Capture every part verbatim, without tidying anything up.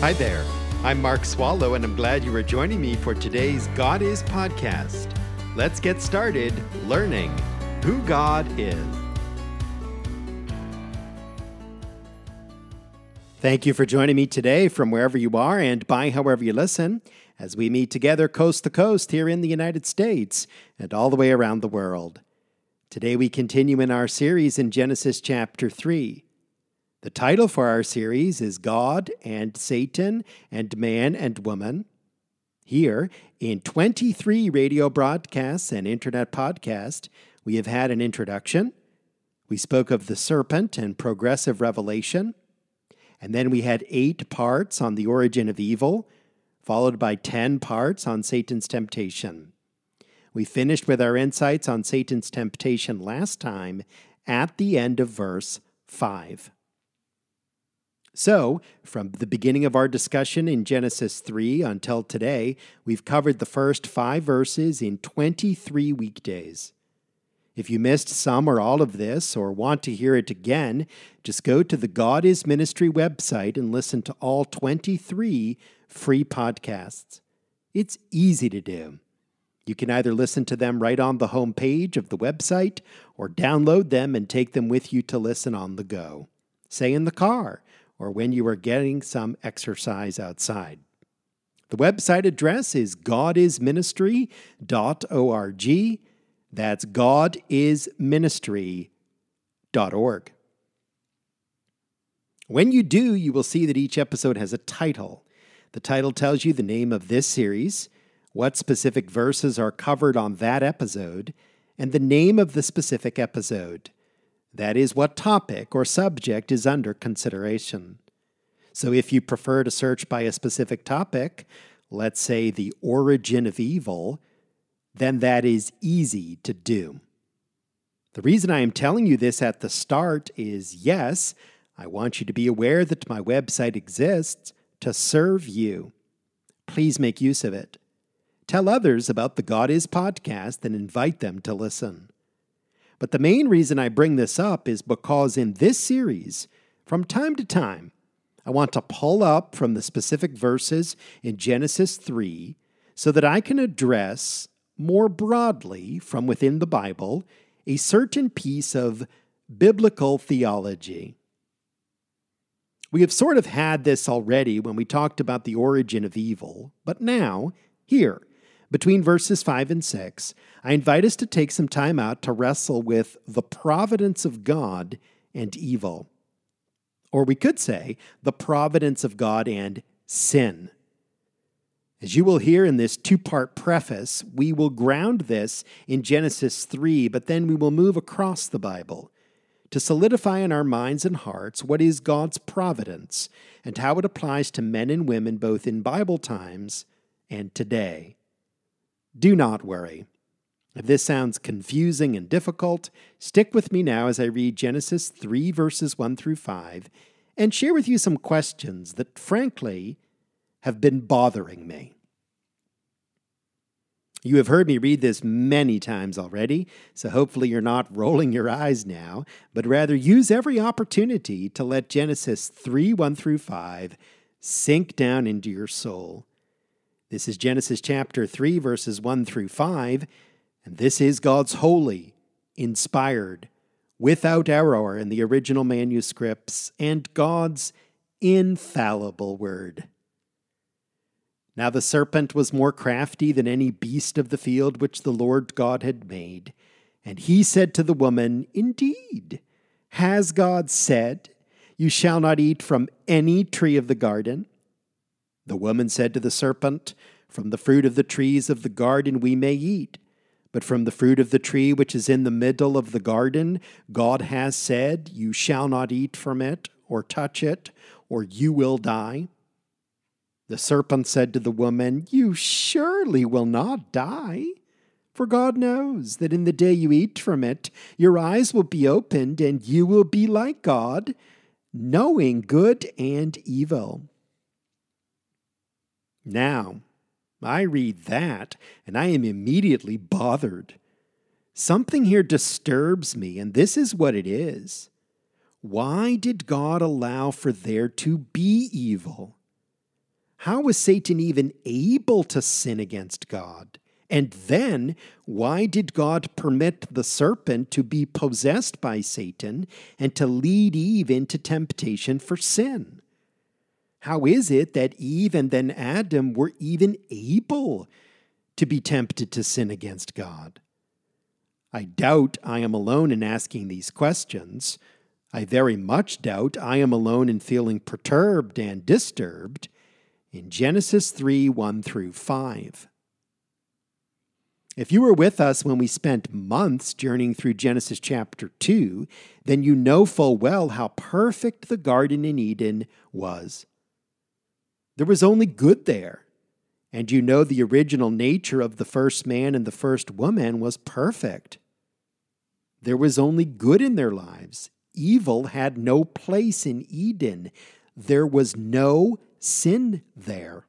Hi there, I'm Mark Swallow, and I'm glad you are joining me for today's God Is podcast. Let's get started learning who God is. Thank you for joining me today from wherever you are and by however you listen, as we meet together coast to coast here in the United States and all the way around the world. Today we continue in our series in Genesis chapter three. The title for our series is God and Satan and Man and Woman. Here, in twenty-three radio broadcasts and internet podcasts, we have had an introduction. We spoke of the serpent and progressive revelation. And then we had eight parts on the origin of evil, followed by ten parts on Satan's temptation. We finished with our insights on Satan's temptation last time at the end of verse five. So, from the beginning of our discussion in Genesis three until today, we've covered the first five verses in twenty-three weekdays. If you missed some or all of this or want to hear it again, just go to the God Is Ministry website and listen to all twenty-three free podcasts. It's easy to do. You can either listen to them right on the home page of the website or download them and take them with you to listen on the go, say in the car, or when you are getting some exercise outside. The website address is god is ministry dot org. That's god is ministry dot org. When you do, you will see that each episode has a title. The title tells you the name of this series, what specific verses are covered on that episode, and the name of the specific episode. That is what topic or subject is under consideration. So if you prefer to search by a specific topic, let's say the origin of evil, then that is easy to do. The reason I am telling you this at the start is, yes, I want you to be aware that my website exists to serve you. Please make use of it. Tell others about the God Is podcast and invite them to listen. But the main reason I bring this up is because in this series, from time to time, I want to pull up from the specific verses in Genesis three so that I can address more broadly from within the Bible a certain piece of biblical theology. We have sort of had this already when we talked about the origin of evil, but now, here, between verses five and six, I invite us to take some time out to wrestle with the providence of God and evil. Or we could say, the providence of God and sin. As you will hear in this two-part preface, we will ground this in Genesis three, but then we will move across the Bible to solidify in our minds and hearts what is God's providence and how it applies to men and women both in Bible times and today. Do not worry. If this sounds confusing and difficult, stick with me now as I read Genesis three, verses one through five, and share with you some questions that, frankly, have been bothering me. You have heard me read this many times already, so hopefully you're not rolling your eyes now, but rather use every opportunity to let Genesis three, one through five sink down into your soul. This is Genesis chapter three, verses one through five, and this is God's holy, inspired, without error in the original manuscripts, and God's infallible word. Now the serpent was more crafty than any beast of the field which the Lord God had made. And he said to the woman, "Indeed, has God said, 'You shall not eat from any tree of the garden'?" The woman said to the serpent, "From the fruit of the trees of the garden we may eat. But from the fruit of the tree which is in the middle of the garden, God has said, 'You shall not eat from it, or touch it, or you will die.'" The serpent said to the woman, "You surely will not die. For God knows that in the day you eat from it, your eyes will be opened, and you will be like God, knowing good and evil." Now, I read that, and I am immediately bothered. Something here disturbs me, and this is what it is. Why did God allow for there to be evil? How was Satan even able to sin against God? And then, why did God permit the serpent to be possessed by Satan and to lead Eve into temptation for sin? How is it that Eve and then Adam were even able to be tempted to sin against God? I doubt I am alone in asking these questions. I very much doubt I am alone in feeling perturbed and disturbed in Genesis three, one through five. If you were with us when we spent months journeying through Genesis chapter two, then you know full well how perfect the garden in Eden was. There was only good there, and you know the original nature of the first man and the first woman was perfect. There was only good in their lives. Evil had no place in Eden. There was no sin there.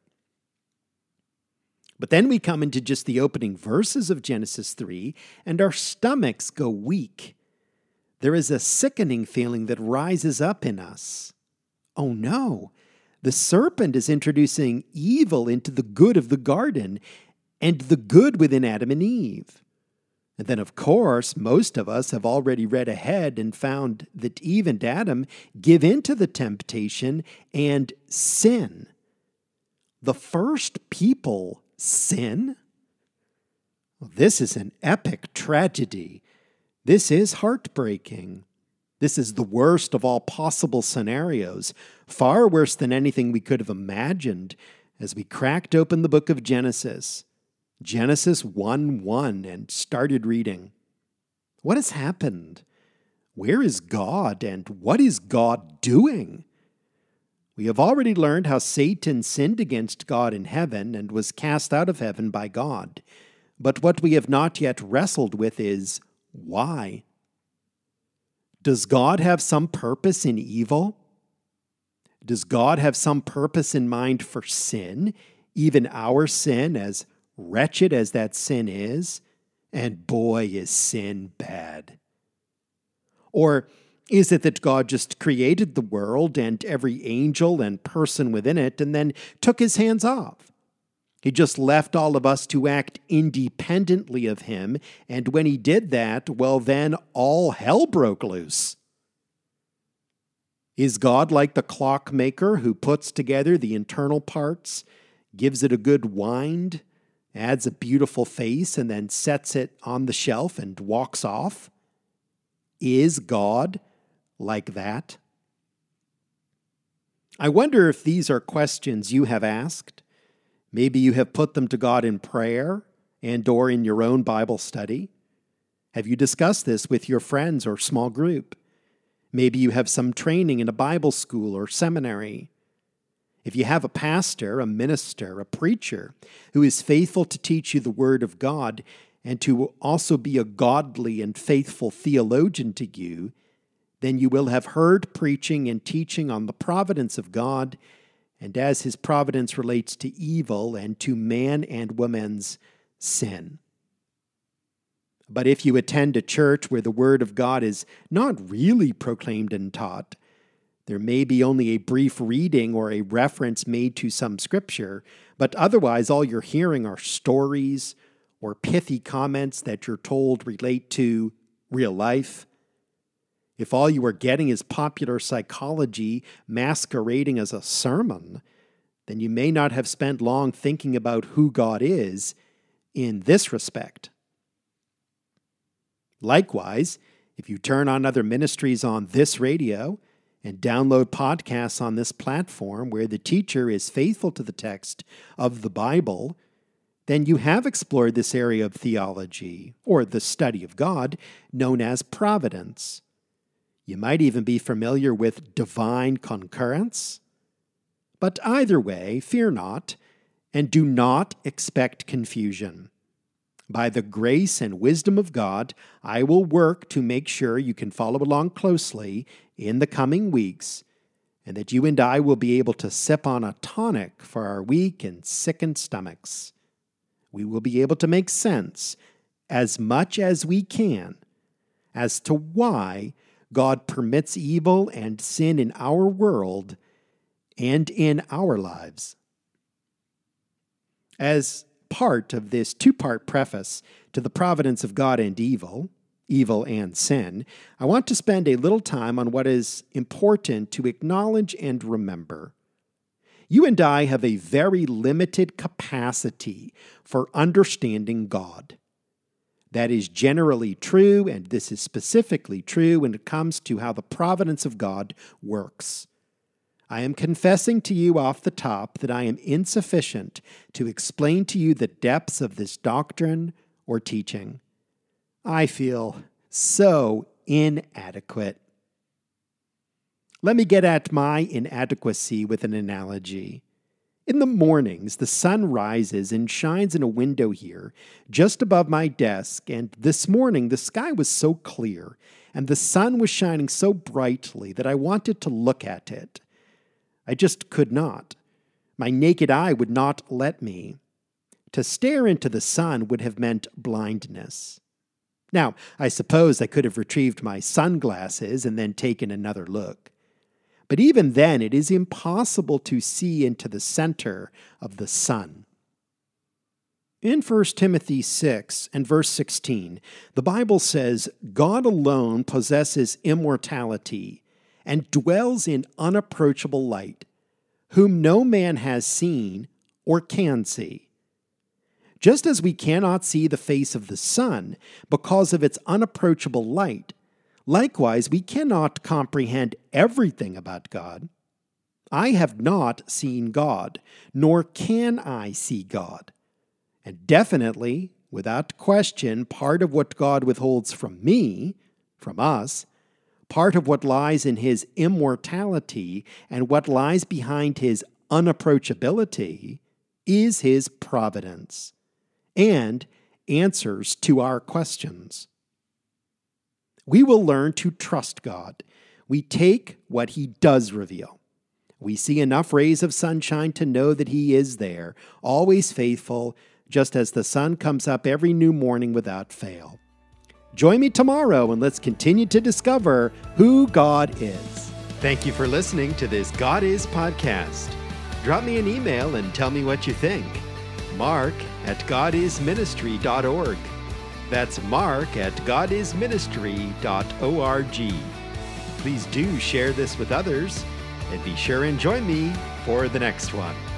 But then we come into just the opening verses of Genesis three, and our stomachs go weak. There is a sickening feeling that rises up in us. Oh no, the serpent is introducing evil into the good of the garden and the good within Adam and Eve. And then, of course, most of us have already read ahead and found that Eve and Adam give in to the temptation and sin. The first people sin? Well, this is an epic tragedy. This is heartbreaking. This is the worst of all possible scenarios, far worse than anything we could have imagined as we cracked open the book of Genesis, Genesis one one, and started reading. What has happened? Where is God, and what is God doing? We have already learned how Satan sinned against God in heaven and was cast out of heaven by God. But what we have not yet wrestled with is why? Does God have some purpose in evil? Does God have some purpose in mind for sin, even our sin, as wretched as that sin is? And boy, is sin bad. Or is it that God just created the world and every angel and person within it and then took his hands off? He just left all of us to act independently of him, and when he did that, well, then all hell broke loose. Is God like the clockmaker who puts together the internal parts, gives it a good wind, adds a beautiful face, and then sets it on the shelf and walks off? Is God like that? I wonder if these are questions you have asked. Maybe you have put them to God in prayer and or in your own Bible study. Have you discussed this with your friends or small group? Maybe you have some training in a Bible school or seminary. If you have a pastor, a minister, a preacher who is faithful to teach you the Word of God and to also be a godly and faithful theologian to you, then you will have heard preaching and teaching on the providence of God and as his providence relates to evil and to man and woman's sin. But if you attend a church where the Word of God is not really proclaimed and taught, there may be only a brief reading or a reference made to some scripture, but otherwise all you're hearing are stories or pithy comments that you're told relate to real life. If all you are getting is popular psychology masquerading as a sermon, then you may not have spent long thinking about who God is in this respect. Likewise, if you turn on other ministries on this radio and download podcasts on this platform where the teacher is faithful to the text of the Bible, then you have explored this area of theology, or the study of God, known as providence. You might even be familiar with divine concurrence. But either way, fear not, and do not expect confusion. By the grace and wisdom of God, I will work to make sure you can follow along closely in the coming weeks, and that you and I will be able to sip on a tonic for our weak and sickened stomachs. We will be able to make sense, as much as we can, as to why God permits evil and sin in our world and in our lives. As part of this two-part preface to the providence of God and evil, evil and sin, I want to spend a little time on what is important to acknowledge and remember. You and I have a very limited capacity for understanding God. That is generally true, and this is specifically true when it comes to how the providence of God works. I am confessing to you off the top that I am insufficient to explain to you the depths of this doctrine or teaching. I feel so inadequate. Let me get at my inadequacy with an analogy. In the mornings, the sun rises and shines in a window here, just above my desk, and this morning the sky was so clear, and the sun was shining so brightly that I wanted to look at it. I just could not. My naked eye would not let me. To stare into the sun would have meant blindness. Now, I suppose I could have retrieved my sunglasses and then taken another look. But even then, it is impossible to see into the center of the sun. In First Timothy six and verse sixteen, the Bible says, God alone possesses immortality and dwells in unapproachable light, whom no man has seen or can see. Just as we cannot see the face of the sun because of its unapproachable light, likewise we cannot comprehend everything about God. I have not seen God, nor can I see God. And definitely, without question, part of what God withholds from me, from us, part of what lies in his immortality and what lies behind his unapproachability is his providence and answers to our questions. We will learn to trust God. We take what he does reveal. We see enough rays of sunshine to know that he is there, always faithful, just as the sun comes up every new morning without fail. Join me tomorrow and let's continue to discover who God is. Thank you for listening to this God Is podcast. Drop me an email and tell me what you think. Mark at god is ministry dot org. That's Mark at god is ministry dot org. Please do share this with others and be sure and join me for the next one.